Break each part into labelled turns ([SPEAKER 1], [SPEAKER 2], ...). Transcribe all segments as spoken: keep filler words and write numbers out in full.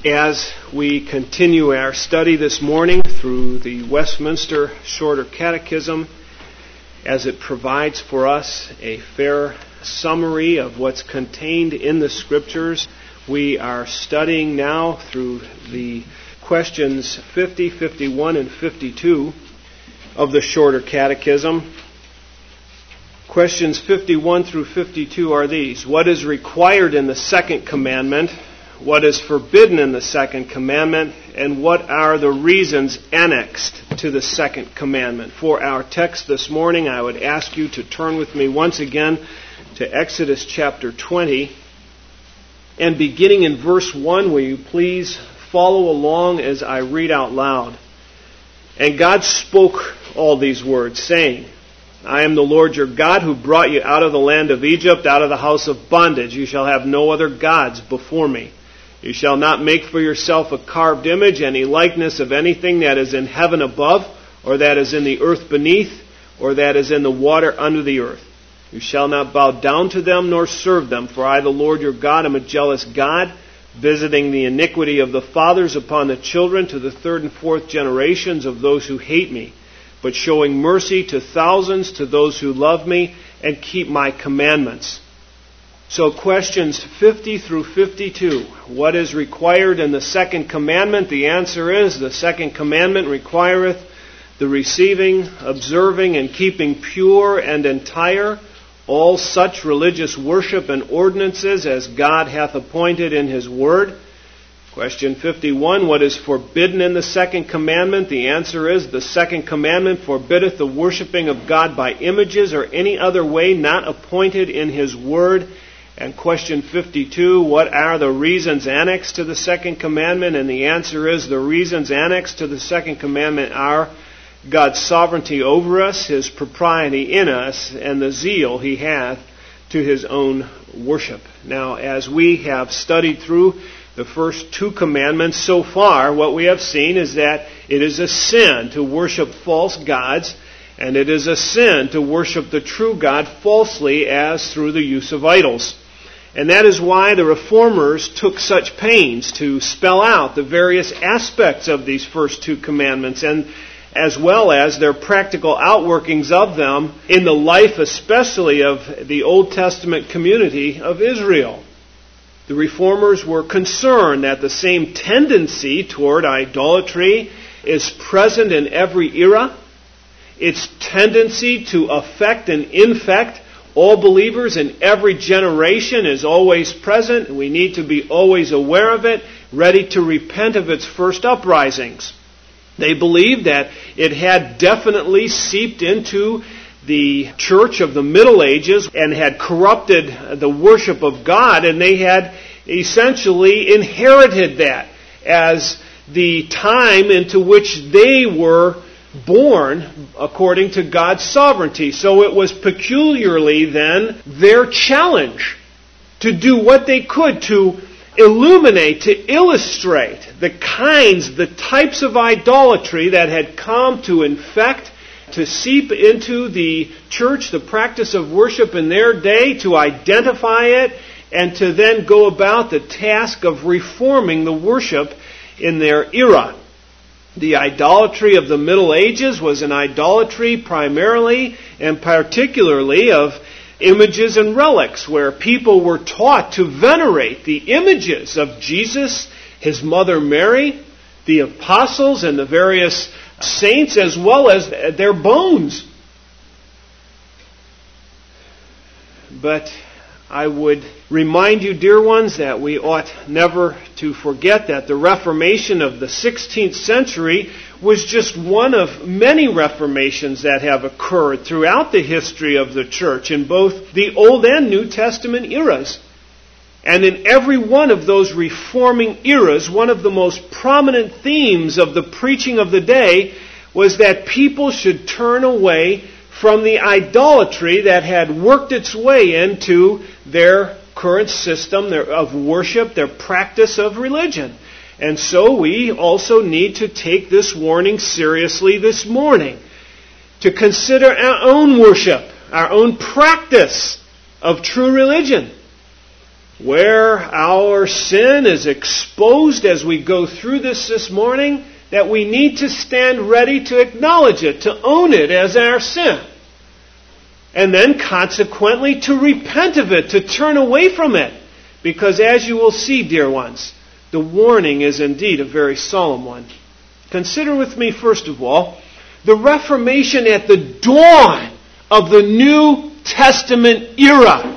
[SPEAKER 1] As we continue our study this morning through the Westminster Shorter Catechism, as it provides for us a fair summary of what's contained in the Scriptures, we are studying now through the questions fifty, fifty-one, and fifty-two of the Shorter Catechism. Questions fifty-one through fifty-two are these: what is required in the second commandment? What is forbidden in the second commandment? And what are the reasons annexed to the second commandment? For our text this morning, I would ask you to turn with me once again to Exodus chapter twenty. And beginning in verse one, will you please follow along as I read out loud. And God spoke all these words, saying, I am the Lord your God who brought you out of the land of Egypt, out of the house of bondage. You shall have no other gods before me. You shall not make for yourself a carved image, any likeness of anything that is in heaven above, or that is in the earth beneath, or that is in the water under the earth. You shall not bow down to them nor serve them, for I, the Lord your God, am a jealous God, visiting the iniquity of the fathers upon the children to the third and fourth generations of those who hate me, but showing mercy to thousands to those who love me and keep my commandments. So questions fifty through fifty-two. What is required in the second commandment? The answer is, the second commandment requireth the receiving, observing, and keeping pure and entire all such religious worship and ordinances as God hath appointed in His Word. Question fifty-one. What is forbidden in the second commandment? The answer is, the second commandment forbiddeth the worshiping of God by images or any other way not appointed in His Word. And question fifty-two, what are the reasons annexed to the second commandment? And the answer is, the reasons annexed to the second commandment are God's sovereignty over us, His propriety in us, and the zeal He hath to His own worship. Now, as we have studied through the first two commandments so far, what we have seen is that it is a sin to worship false gods, and it is a sin to worship the true God falsely as through the use of idols. And that is why the Reformers took such pains to spell out the various aspects of these first two commandments, and as well as their practical outworkings of them in the life especially of the Old Testament community of Israel. The Reformers were concerned that the same tendency toward idolatry is present in every era. Its tendency to affect and infect all believers in every generation is always present. We need to be always aware of it, ready to repent of its first uprisings. They believed that it had definitely seeped into the church of the Middle Ages and had corrupted the worship of God, and they had essentially inherited that as the time into which they were born according to God's sovereignty. So it was peculiarly then their challenge to do what they could to illuminate, to illustrate the kinds, the types of idolatry that had come to infect, to seep into the church, the practice of worship in their day, to identify it, and to then go about the task of reforming the worship in their era. The idolatry of the Middle Ages was an idolatry primarily and particularly of images and relics, where people were taught to venerate the images of Jesus, His mother Mary, the apostles, and the various saints, as well as their bones. But I would remind you, dear ones, that we ought never to forget that the Reformation of the sixteenth century was just one of many reformations that have occurred throughout the history of the church in both the Old and New Testament eras. And in every one of those reforming eras, one of the most prominent themes of the preaching of the day was that people should turn away from the idolatry that had worked its way into their current system of worship, their practice of religion. And so we also need to take this warning seriously this morning, to consider our own worship, our own practice of true religion. where our sin is exposed as we go through this this morning, that we need to stand ready to acknowledge it, to own it as our sin. And then consequently to repent of it, to turn away from it. Because as you will see, dear ones, the warning is indeed a very solemn one. Consider with me, first of all, the Reformation at the dawn of the New Testament era.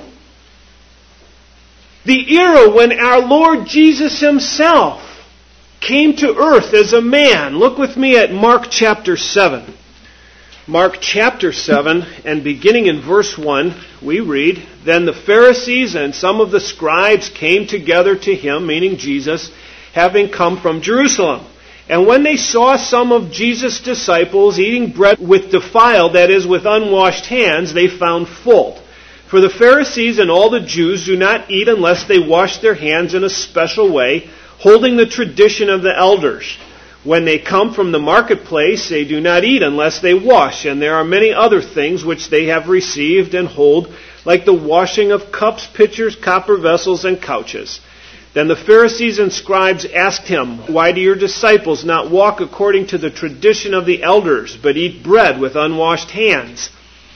[SPEAKER 1] The era when our Lord Jesus Himself came to earth as a man. Look with me at Mark chapter seven. Mark chapter seven, and beginning in verse one, we read, "Then the Pharisees and some of the scribes came together to Him," meaning Jesus, "having come from Jerusalem. And when they saw some of Jesus' disciples eating bread with defiled, that is, with unwashed hands, they found fault. For the Pharisees and all the Jews do not eat unless they wash their hands in a special way, holding the tradition of the elders. When they come from the marketplace, they do not eat unless they wash, and there are many other things which they have received and hold, like the washing of cups, pitchers, copper vessels, and couches. Then the Pharisees and scribes asked Him, 'Why do your disciples not walk according to the tradition of the elders, but eat bread with unwashed hands?'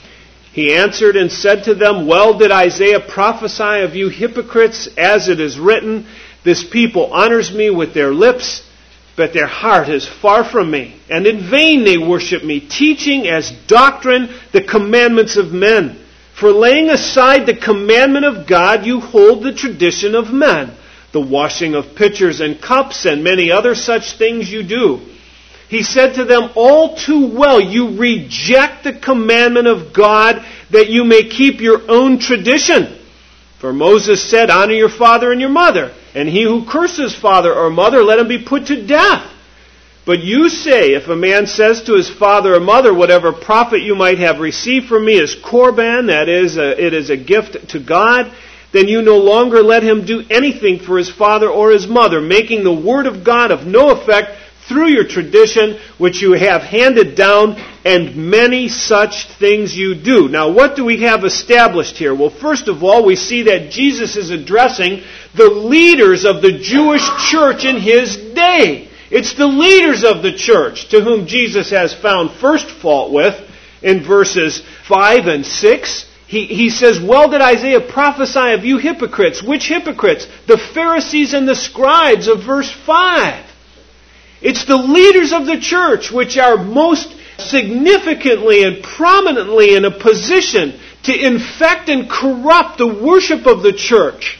[SPEAKER 1] He answered and said to them, 'Well did Isaiah prophesy of you hypocrites, as it is written, This people honors me with their lips, but their heart is far from me. And in vain they worship me, teaching as doctrine the commandments of men. For laying aside the commandment of God, you hold the tradition of men. The washing of pitchers and cups and many other such things you do.' He said to them, 'All too well you reject the commandment of God that you may keep your own tradition. For Moses said, Honor your father and your mother, and he who curses father or mother, let him be put to death. But you say, if a man says to his father or mother, Whatever profit you might have received from me is korban, that is, a, it is a gift to God, then you no longer let him do anything for his father or his mother, making the word of God of no effect through your tradition, which you have handed down, and many such things you do.'" Now, what do we have established here? Well, first of all, we see that Jesus is addressing the leaders of the Jewish church in His day. It's the leaders of the church to whom Jesus has found first fault with in verses five and six. He, he says, "Well did Isaiah prophesy of you hypocrites." Which hypocrites? The Pharisees and the scribes of verse five. It's the leaders of the church which are most significantly and prominently in a position to infect and corrupt the worship of the church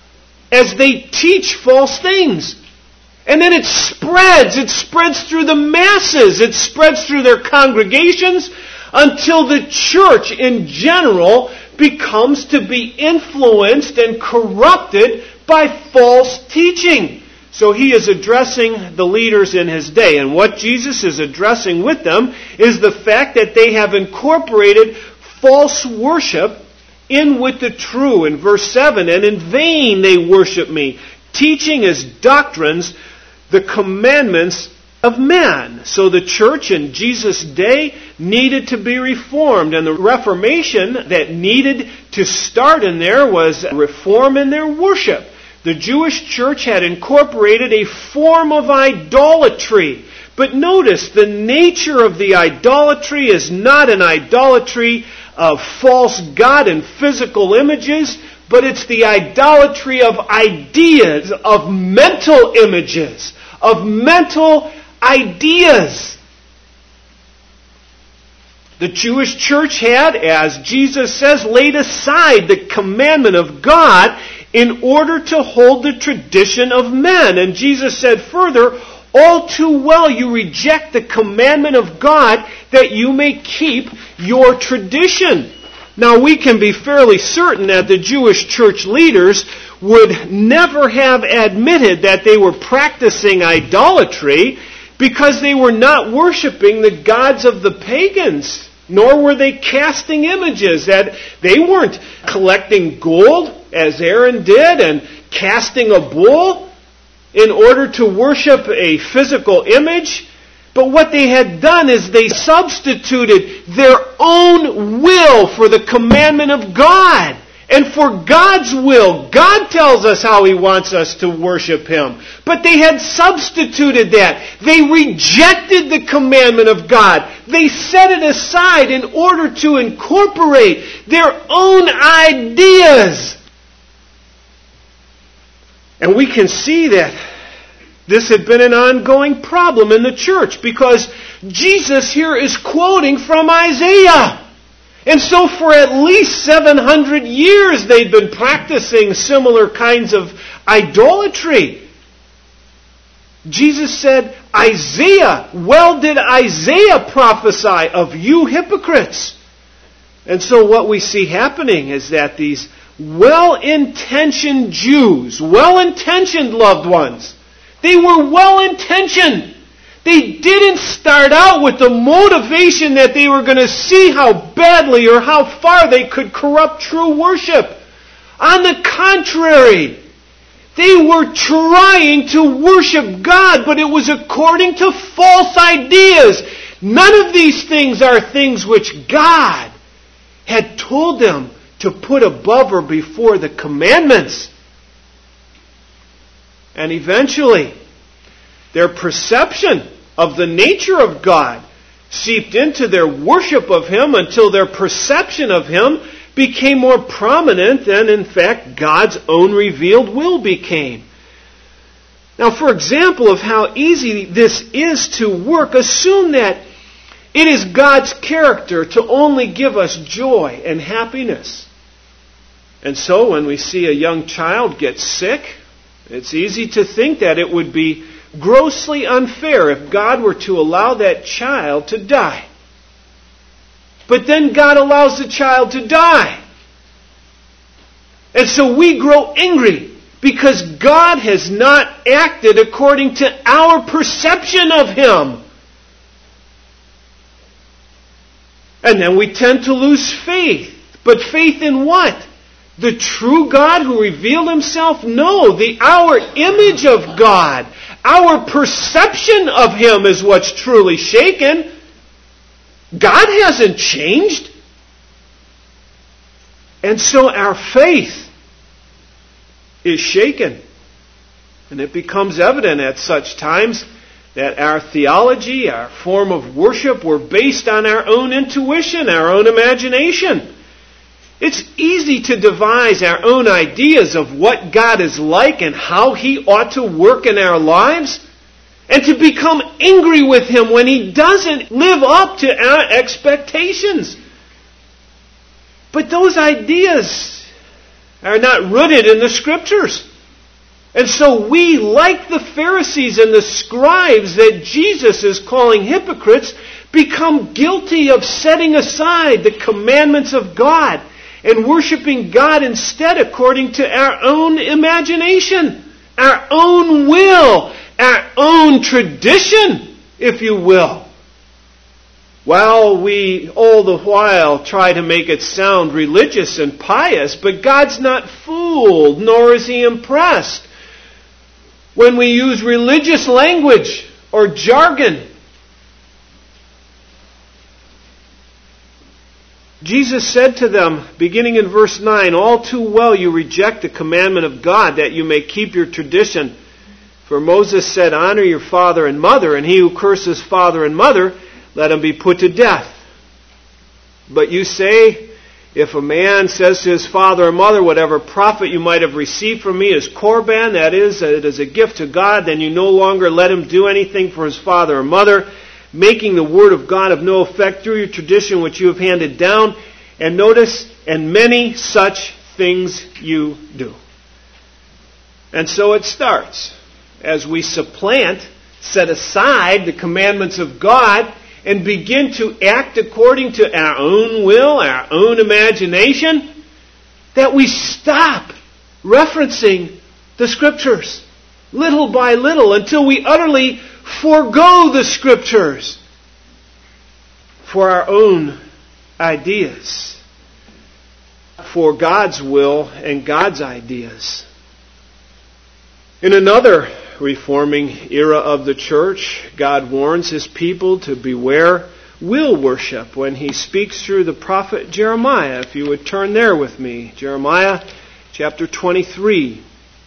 [SPEAKER 1] as they teach false things. And then it spreads. It spreads through the masses. It spreads through their congregations until the church in general becomes to be influenced and corrupted by false teaching. So He is addressing the leaders in His day. And what Jesus is addressing with them is the fact that they have incorporated false worship in with the true. In verse seven, "And in vain they worship me, teaching as doctrines the commandments of men." So the church in Jesus' day needed to be reformed. And the Reformation that needed to start in there was reform in their worship. The Jewish church had incorporated a form of idolatry. But notice, the nature of the idolatry is not an idolatry of false god and physical images, but it's the idolatry of ideas, of mental images, of mental ideas. The Jewish church had, as Jesus says, laid aside the commandment of God in order to hold the tradition of men. And Jesus said further, "All too well you reject the commandment of God that you may keep your tradition." Now we can be fairly certain that the Jewish church leaders would never have admitted that they were practicing idolatry, because they were not worshiping the gods of the pagans, nor were they casting images. That they weren't collecting gold as Aaron did and casting a bull in order to worship a physical image. But what they had done is they substituted their own will for the commandment of God. and for God's will. God tells us how He wants us to worship Him. But they had substituted that. They rejected the commandment of God. They set it aside in order to incorporate their own ideas. And we can see that this had been an ongoing problem in the church because Jesus here is quoting from Isaiah. And so for at least seven hundred years they'd been practicing similar kinds of idolatry. Jesus said, Isaiah, well did Isaiah prophesy of you hypocrites. And so what we see happening is that these well-intentioned Jews, well-intentioned loved ones, they were well-intentioned. They didn't start out with the motivation that they were going to see how badly or how far they could corrupt true worship. On the contrary, they were trying to worship God, but it was according to false ideas. None of these things are things which God had told them to put above or before the commandments. And eventually, their perception of the nature of God seeped into their worship of Him until their perception of Him became more prominent than, in fact, God's own revealed will became. Now, for example of how easy this is to work, assume that it is God's character to only give us joy and happiness. And so when we see a young child get sick, it's easy to think that it would be grossly unfair if God were to allow that child to die. But then God allows the child to die. And so we grow angry because God has not acted according to our perception of Him. And then we tend to lose faith. But faith in what? The true God who revealed Himself? No, the our image of God. Our perception of Him is what's truly shaken. God hasn't changed. And so our faith is shaken. And it becomes evident at such times that our theology, our form of worship, were based on our own intuition, our own imagination. It's easy to devise our own ideas of what God is like and how He ought to work in our lives, and to become angry with Him when He doesn't live up to our expectations. But those ideas are not rooted in the Scriptures. And so we, like the Pharisees and the scribes that Jesus is calling hypocrites, become guilty of setting aside the commandments of God and worshiping God instead according to our own imagination, our own will, our own tradition, if you will. While we all the while try to make it sound religious and pious, but God's not fooled, nor is He impressed when we use religious language or jargon. Jesus said to them, beginning in verse nine, all too well you reject the commandment of God that you may keep your tradition. For Moses said, honor your father and mother, and he who curses father and mother, let him be put to death. But you say, if a man says to his father or mother, whatever profit you might have received from me is korban, that is, it is a gift to God, then you no longer let him do anything for his father or mother, making the word of God of no effect through your tradition which you have handed down. And notice, and many such things you do. And so it starts. As we supplant, set aside the commandments of God, and begin to act according to our own will, our own imagination, that we stop referencing the Scriptures little by little until we utterly forego the Scriptures for our own ideas, for God's will and God's ideas. In another reforming era of the church, God warns His people to beware will worship when he speaks through the prophet Jeremiah. If you would turn there with me. Jeremiah chapter twenty-three.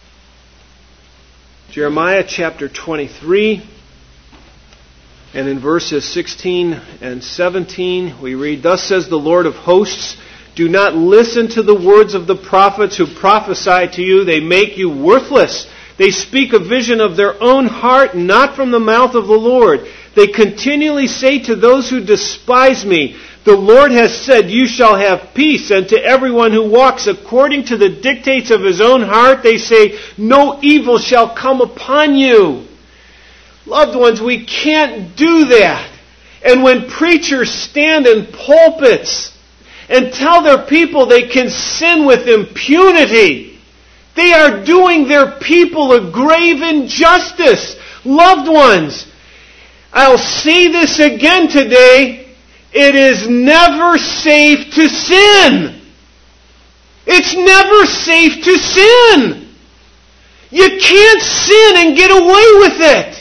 [SPEAKER 1] Jeremiah chapter twenty-three. And in verses sixteen and seventeen we read, "Thus says the Lord of hosts, do not listen to the words of the prophets who prophesy to you. They make you worthless. They speak a vision of their own heart, not from the mouth of the Lord. They continually say to those who despise me, the Lord has said, you shall have peace. And to everyone who walks according to the dictates of his own heart, they say, no evil shall come upon you." Loved ones, we can't do that. And when preachers stand in pulpits and tell their people they can sin with impunity, they are doing their people a grave injustice. Loved ones, I'll say this again today. It is never safe to sin. It's never safe to sin. You can't sin and get away with it.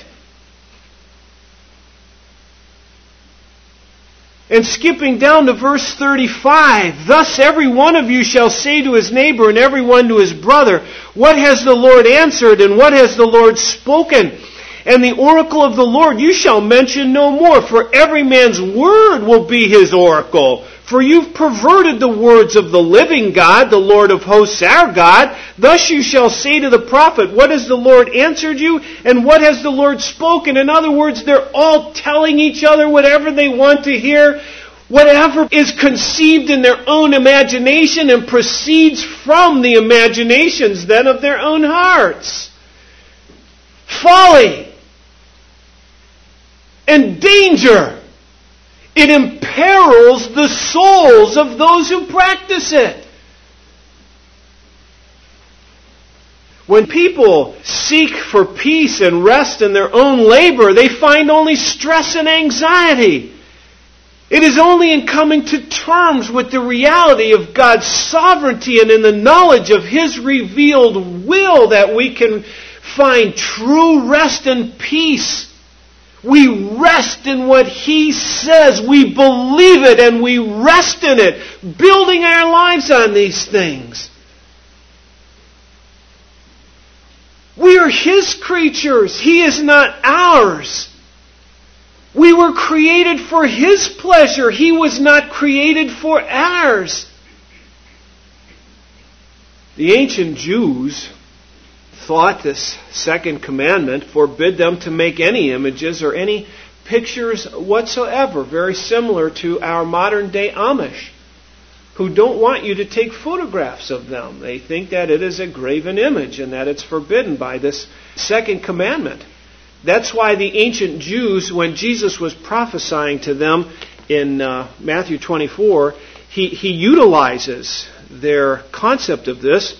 [SPEAKER 1] And skipping down to verse thirty-five, "Thus every one of you shall say to his neighbor and every one to his brother, what has the Lord answered and what has the Lord spoken? And the oracle of the Lord you shall mention no more, for every man's word will be his oracle. For you've perverted the words of the living God, the Lord of hosts our God. Thus you shall say to the prophet, what has the Lord answered you, and what has the Lord spoken?" In other words, they're all telling each other whatever they want to hear, whatever is conceived in their own imagination and proceeds from the imaginations then of their own hearts. Folly and danger. It imperils the souls of those who practice it. When people seek for peace and rest in their own labor, they find only stress and anxiety. It is only in coming to terms with the reality of God's sovereignty and in the knowledge of His revealed will that we can find true rest and peace. We rest in what He says. We believe it and we rest in it, building our lives on these things. We are His creatures. He is not ours. We were created for His pleasure. He was not created for ours. The ancient Jews thought this second commandment forbid them to make any images or any pictures whatsoever, very similar to our modern day Amish, who don't want you to take photographs of them. They think that it is a graven image and that it's forbidden by this second commandment. That's why the ancient Jews, when Jesus was prophesying to them in uh, Matthew twenty-four, he, he utilizes their concept of this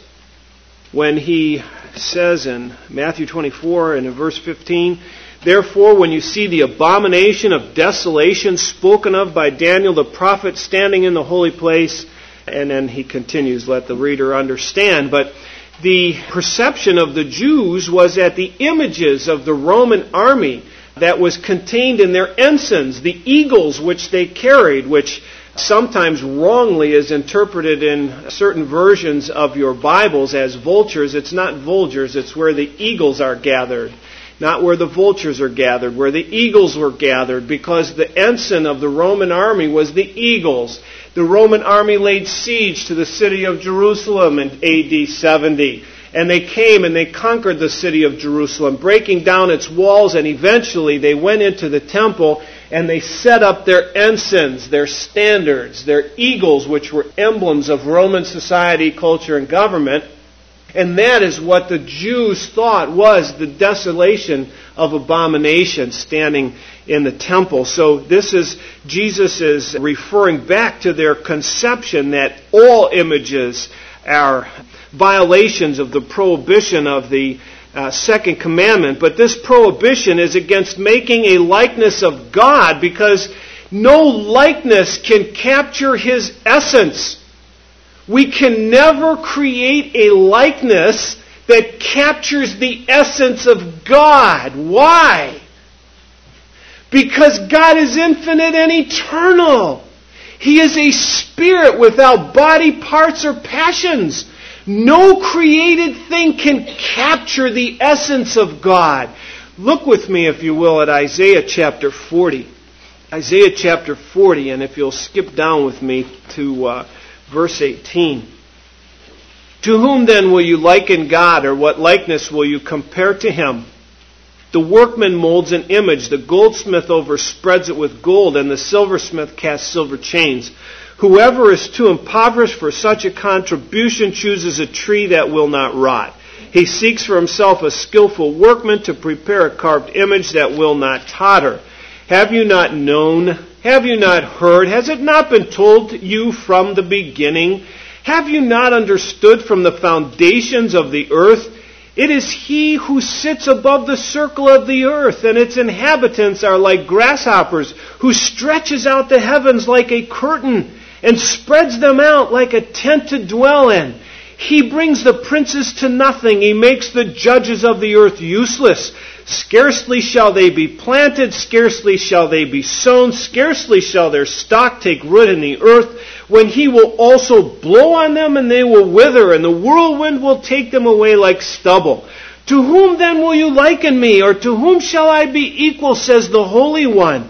[SPEAKER 1] when he says in Matthew twenty-four and in verse fifteen, "Therefore, when you see the abomination of desolation spoken of by Daniel the prophet standing in the holy place," and then he continues, let the reader understand, but the perception of the Jews was that the images of the Roman army that was contained in their ensigns, the eagles which they carried, which sometimes wrongly is interpreted in certain versions of your Bibles as vultures. It's not vultures, it's where the eagles are gathered. Not where the vultures are gathered, where the eagles were gathered, because the ensign of the Roman army was the eagles. The Roman army laid siege to the city of Jerusalem in A D seventy. And they came and they conquered the city of Jerusalem, breaking down its walls, and eventually they went into the temple and they set up their ensigns, their standards, their eagles, which were emblems of Roman society, culture, and government. And that is what the Jews thought was the desolation of abomination standing in the temple. So this is, Jesus is referring back to their conception that all images are violations of the prohibition of the uh, second commandment. But this prohibition is against making a likeness of God, because no likeness can capture His essence. We can never create a likeness that captures the essence of God. Why? Because God is infinite and eternal. He is a spirit without body parts or passions. No created thing can capture the essence of God. Look with me, if you will, at Isaiah chapter forty. Isaiah chapter forty, and if you'll skip down with me to uh, verse eighteen. To whom then will you liken God, or what likeness will you compare to Him? The workman molds an image, the goldsmith overspreads it with gold, and the silversmith casts silver chains. Whoever is too impoverished for such a contribution chooses a tree that will not rot. He seeks for himself a skillful workman to prepare a carved image that will not totter. Have you not known? Have you not heard? Has it not been told you from the beginning? Have you not understood from the foundations of the earth? It is He who sits above the circle of the earth, and its inhabitants are like grasshoppers, who stretches out the heavens like a curtain, and spreads them out like a tent to dwell in. He brings the princes to nothing. He makes the judges of the earth useless. Scarcely shall they be planted, scarcely shall they be sown, scarcely shall their stock take root in the earth, when He will also blow on them and they will wither, and the whirlwind will take them away like stubble. To whom then will you liken me, or to whom shall I be equal, says the Holy One?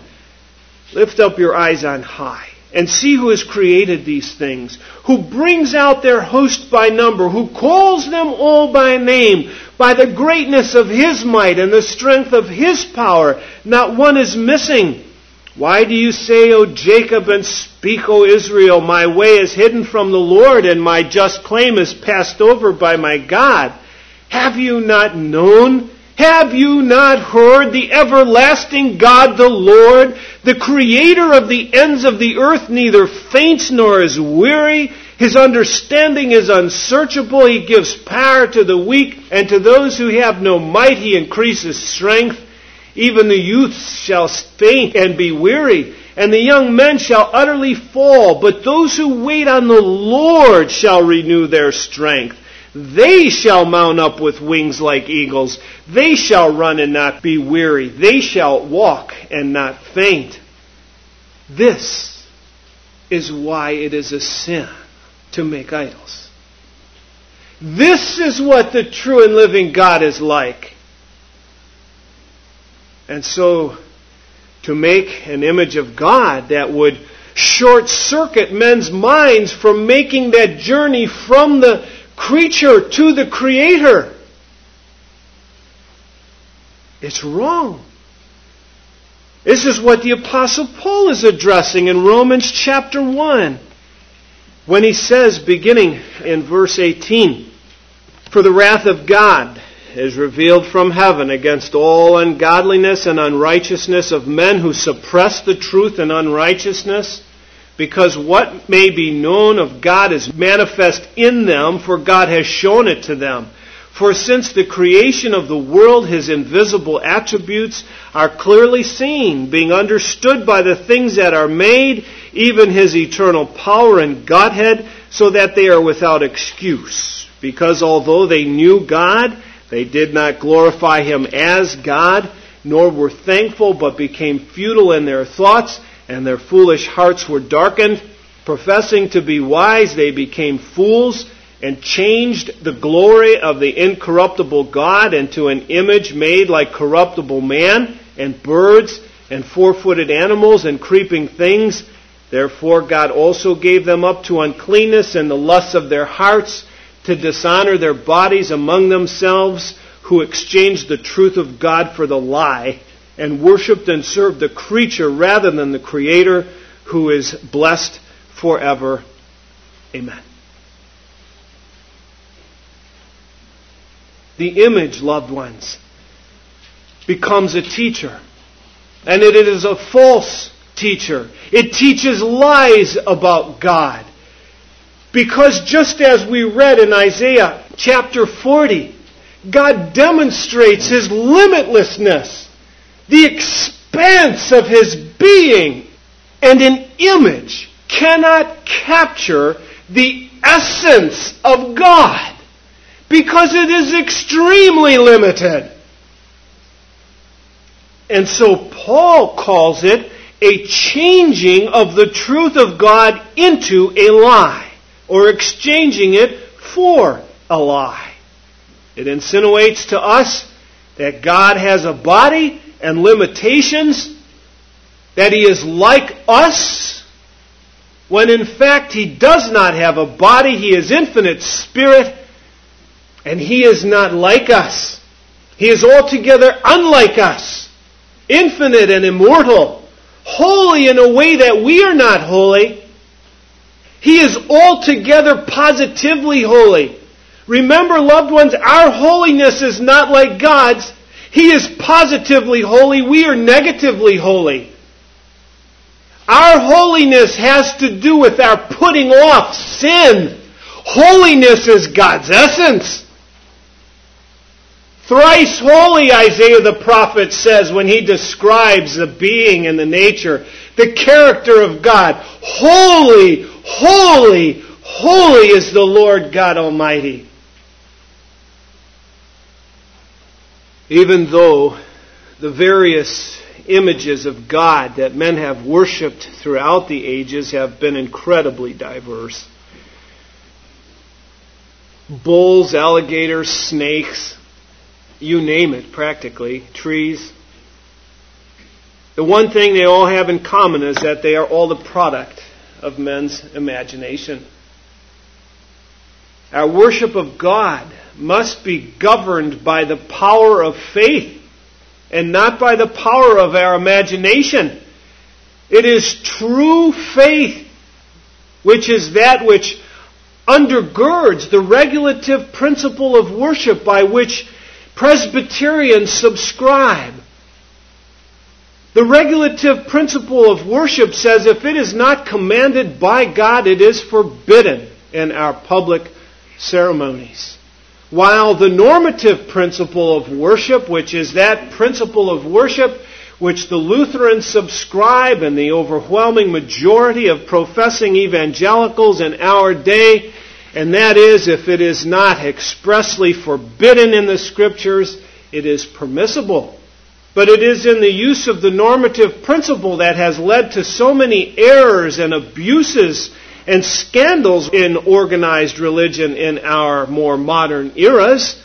[SPEAKER 1] Lift up your eyes on high, and see who has created these things, who brings out their host by number, who calls them all by name, by the greatness of His might and the strength of His power. Not one is missing. Why do you say, O Jacob, and speak, O Israel, my way is hidden from the Lord, and my just claim is passed over by my God? Have you not known? Have you not heard? The everlasting God, the Lord, the creator of the ends of the earth, neither faints nor is weary. His understanding is unsearchable. He gives power to the weak, and to those who have no might He increases strength. Even the youths shall faint and be weary, and the young men shall utterly fall. But those who wait on the Lord shall renew their strength. They shall mount up with wings like eagles. They shall run and not be weary. They shall walk and not faint. This is why it is a sin to make idols. This is what the true and living God is like. And so, to make an image of God that would short-circuit men's minds from making that journey from the creature to the Creator, it's wrong. This is what the Apostle Paul is addressing in Romans chapter one, when he says, beginning in verse eighteen, "For the wrath of God is revealed from heaven against all ungodliness and unrighteousness of men who suppress the truth in unrighteousness, because what may be known of God is manifest in them, for God has shown it to them. For since the creation of the world, His invisible attributes are clearly seen, being understood by the things that are made, even His eternal power and Godhead, so that they are without excuse. Because although they knew God, they did not glorify Him as God, nor were thankful, but became futile in their thoughts, and their foolish hearts were darkened. Professing to be wise, they became fools, and changed the glory of the incorruptible God into an image made like corruptible man, and birds, and four-footed animals, and creeping things. Therefore God also gave them up to uncleanness and the lusts of their hearts, to dishonor their bodies among themselves, who exchanged the truth of God for the lie, and worshipped and served the creature rather than the Creator, who is blessed forever. Amen." The image, loved ones, becomes a teacher. And it is a false teacher. It teaches lies about God. Because just as we read in Isaiah chapter forty, God demonstrates His limitlessness, the expanse of His being, and an image cannot capture the essence of God, because it is extremely limited. And so Paul calls it a changing of the truth of God into a lie, or exchanging it for a lie. It insinuates to us that God has a body and limitations, that He is like us, when in fact He does not have a body. He is infinite spirit, and He is not like us. He is altogether unlike us, infinite and immortal, holy in a way that we are not holy. He is altogether positively holy. Remember, loved ones, our holiness is not like God's. He is positively holy. We are negatively holy. Our holiness has to do with our putting off sin. Holiness is God's essence. Thrice holy, Isaiah the prophet says when he describes the being and the nature, the character of God. Holy, holy, holy is the Lord God Almighty. Even though the various images of God that men have worshipped throughout the ages have been incredibly diverse. Bulls, alligators, snakes, you name it practically, trees. The one thing they all have in common is that they are all the product of men's imagination. Our worship of God must be governed by the power of faith and not by the power of our imagination. It is true faith, which is that which undergirds the regulative principle of worship by which Presbyterians subscribe. The regulative principle of worship says if it is not commanded by God, it is forbidden in our public ceremonies. While the normative principle of worship, which is that principle of worship which the Lutherans subscribe and the overwhelming majority of professing evangelicals in our day, and that is, if it is not expressly forbidden in the Scriptures, it is permissible. But it is in the use of the normative principle that has led to so many errors and abuses and scandals in organized religion in our more modern eras.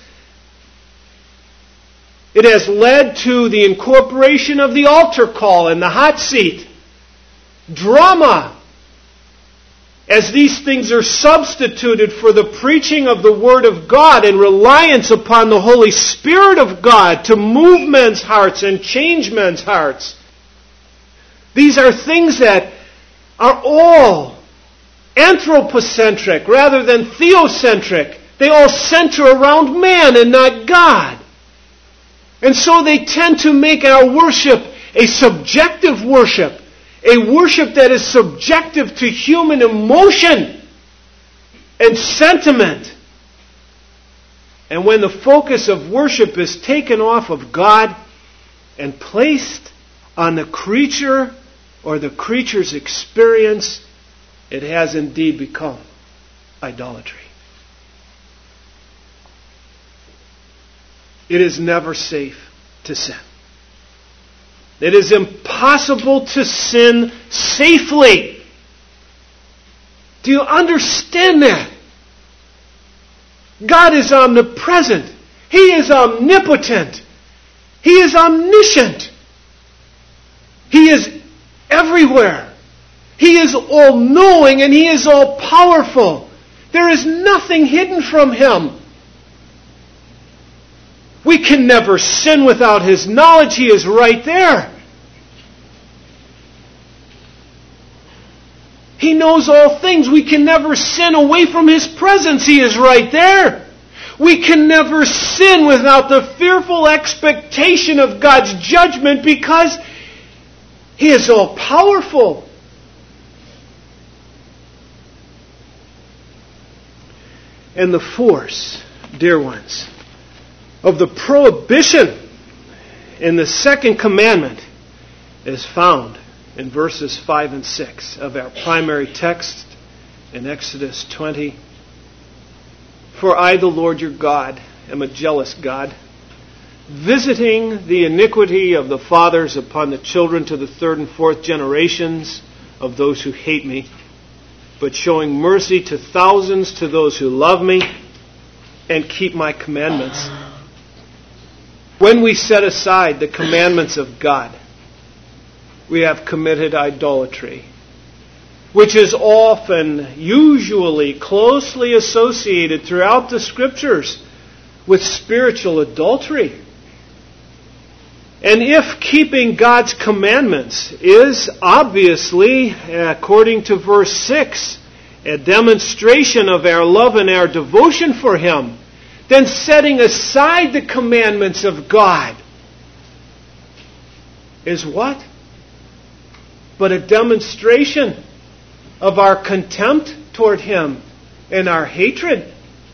[SPEAKER 1] It has led to the incorporation of the altar call and the hot seat, drama, as these things are substituted for the preaching of the Word of God and reliance upon the Holy Spirit of God to move men's hearts and change men's hearts. These are things that are all anthropocentric rather than theocentric. They all center around man and not God. And so they tend to make our worship a subjective worship. A worship that is subjective to human emotion and sentiment. And when the focus of worship is taken off of God and placed on the creature or the creature's experience, it has indeed become idolatry. It is never safe to sin. It is impossible to sin safely. Do you understand that? God is omnipresent. He is omnipotent. He is omniscient. He is everywhere. He is all-knowing and He is all-powerful. There is nothing hidden from Him. We can never sin without His knowledge. He is right there. He knows all things. We can never sin away from His presence. He is right there. We can never sin without the fearful expectation of God's judgment because He is all powerful. And the force, dear ones, of the prohibition in the second commandment is found in verses five and six of our primary text in Exodus twenty. For I, the Lord your God, am a jealous God, visiting the iniquity of the fathers upon the children to the third and fourth generations of those who hate me, but showing mercy to thousands to those who love me and keep my commandments. When we set aside the commandments of God, we have committed idolatry, which is often, usually, closely associated throughout the Scriptures with spiritual adultery. And if keeping God's commandments is obviously, according to verse six, a demonstration of our love and our devotion for Him, then setting aside the commandments of God is what? But a demonstration of our contempt toward Him and our hatred.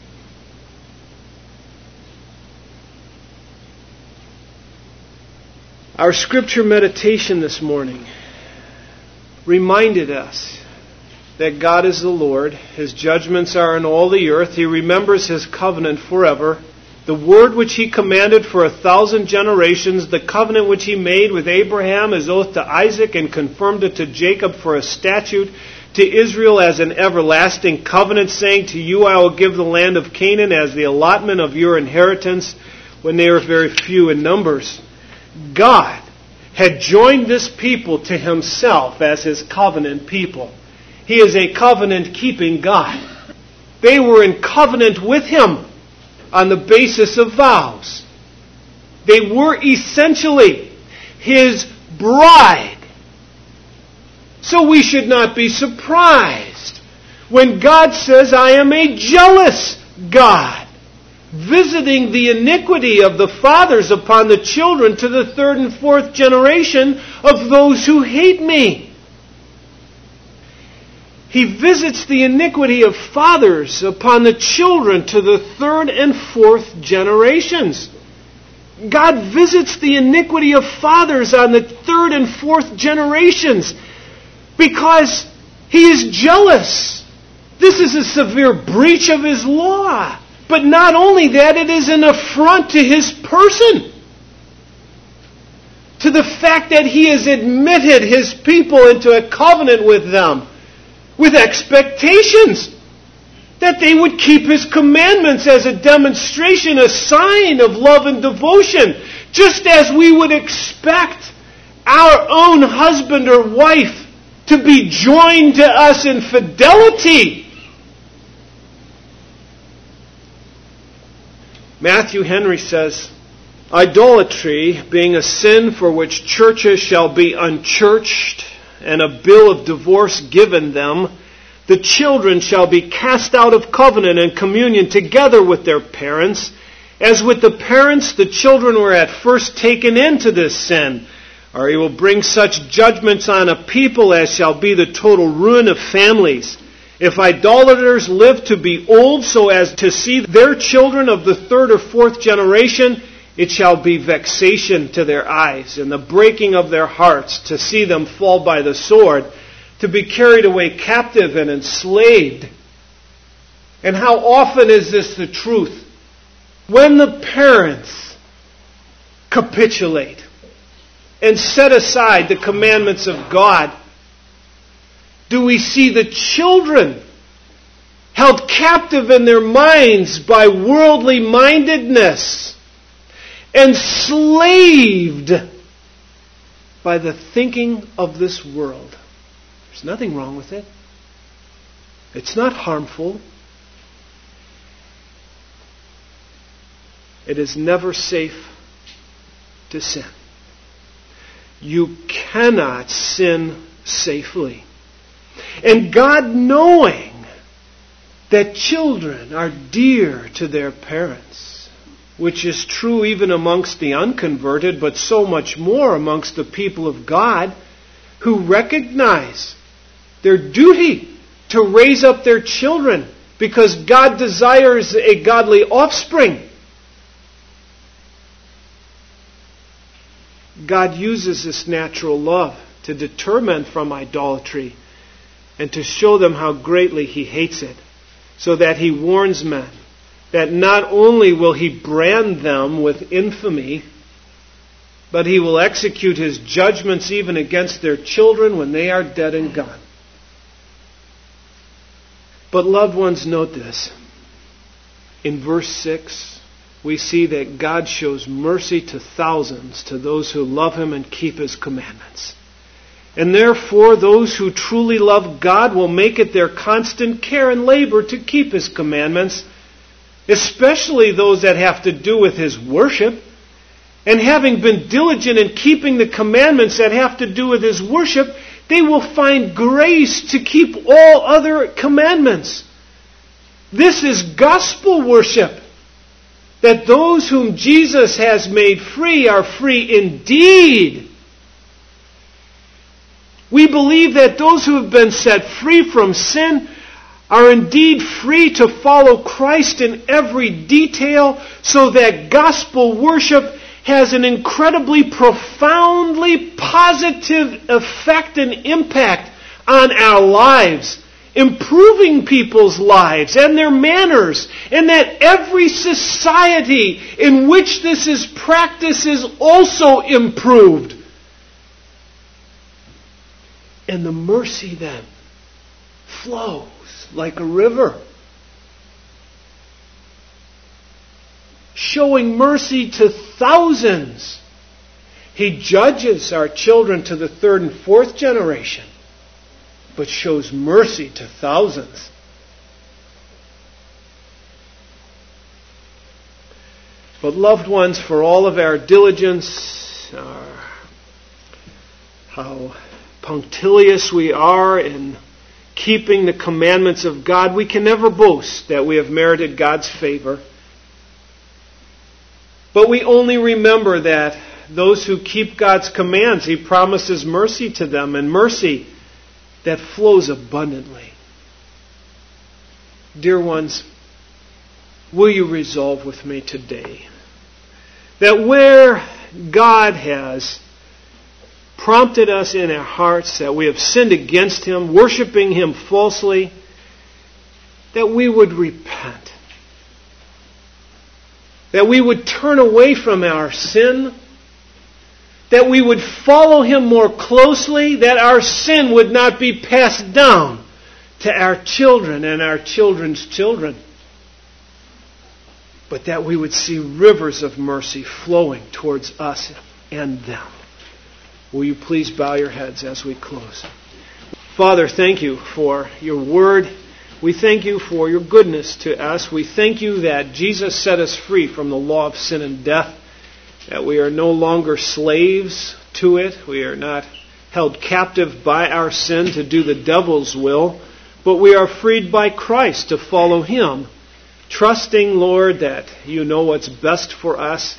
[SPEAKER 1] Our scripture meditation this morning reminded us that God is the Lord. His judgments are in all the earth. He remembers His covenant forever. The word which He commanded for a thousand generations, the covenant which He made with Abraham, His oath to Isaac, and confirmed it to Jacob for a statute, to Israel as an everlasting covenant, saying, to you I will give the land of Canaan as the allotment of your inheritance, when they are very few in numbers. God had joined this people to Himself as His covenant people. He is a covenant-keeping God. They were in covenant with Him on the basis of vows. They were essentially His bride. So we should not be surprised when God says, I am a jealous God, visiting the iniquity of the fathers upon the children to the third and fourth generation of those who hate me. He visits the iniquity of fathers upon the children to the third and fourth generations. God visits the iniquity of fathers on the third and fourth generations because He is jealous. This is a severe breach of His law. But not only that, it is an affront to His person. To the fact that He has admitted His people into a covenant with them, with expectations that they would keep His commandments as a demonstration, a sign of love and devotion, just as we would expect our own husband or wife to be joined to us in fidelity. Matthew Henry says, idolatry, being a sin for which churches shall be unchurched, and a bill of divorce given them, the children shall be cast out of covenant and communion together with their parents. As with the parents, the children were at first taken into this sin, or He will bring such judgments on a people as shall be the total ruin of families. If idolaters live to be old so as to see their children of the third or fourth generation, it shall be vexation to their eyes and the breaking of their hearts to see them fall by the sword, to be carried away captive and enslaved. And how often is this the truth? When the parents capitulate and set aside the commandments of God, do we see the children held captive in their minds by worldly mindedness, enslaved by the thinking of this world? There's nothing wrong with it. It's not harmful. It is never safe to sin. You cannot sin safely. And God, knowing that children are dear to their parents, which is true even amongst the unconverted, but so much more amongst the people of God, who recognize their duty to raise up their children because God desires a godly offspring. God uses this natural love to deter men from idolatry and to show them how greatly He hates it, so that He warns men that not only will He brand them with infamy, but He will execute His judgments even against their children when they are dead and gone. But loved ones, note this. In verse six, we see that God shows mercy to thousands, to those who love Him and keep His commandments. And therefore, those who truly love God will make it their constant care and labor to keep His commandments, especially those that have to do with His worship. And having been diligent in keeping the commandments that have to do with His worship, they will find grace to keep all other commandments. This is gospel worship. That those whom Jesus has made free are free indeed. We believe that those who have been set free from sin are indeed free to follow Christ in every detail, so that gospel worship has an incredibly profoundly positive effect and impact on our lives, improving people's lives and their manners, and that every society in which this is practiced is also improved. And the mercy then flows like a river, showing mercy to thousands. He judges our children to the third and fourth generation, but shows mercy to thousands. But loved ones, for all of our diligence, our, how punctilious we are in keeping the commandments of God, we can never boast that we have merited God's favor. But we only remember that those who keep God's commands, He promises mercy to them, and mercy that flows abundantly. Dear ones, will you resolve with me today that where God has prompted us in our hearts that we have sinned against Him, worshiping Him falsely, that we would repent. That we would turn away from our sin. That we would follow Him more closely. That our sin would not be passed down to our children and our children's children. But that we would see rivers of mercy flowing towards us and them. Will you please bow your heads as we close? Father, thank you for your word. We thank you for your goodness to us. We thank you that Jesus set us free from the law of sin and death, that we are no longer slaves to it. We are not held captive by our sin to do the devil's will, but we are freed by Christ to follow Him, trusting, Lord, that you know what's best for us.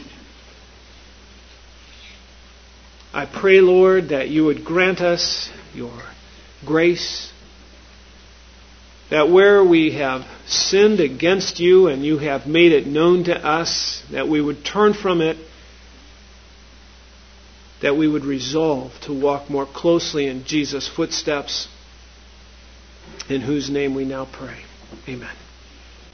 [SPEAKER 1] I pray, Lord, that you would grant us your grace, that where we have sinned against you and you have made it known to us, that we would turn from it, that we would resolve to walk more closely in Jesus' footsteps, in whose name we now pray. Amen.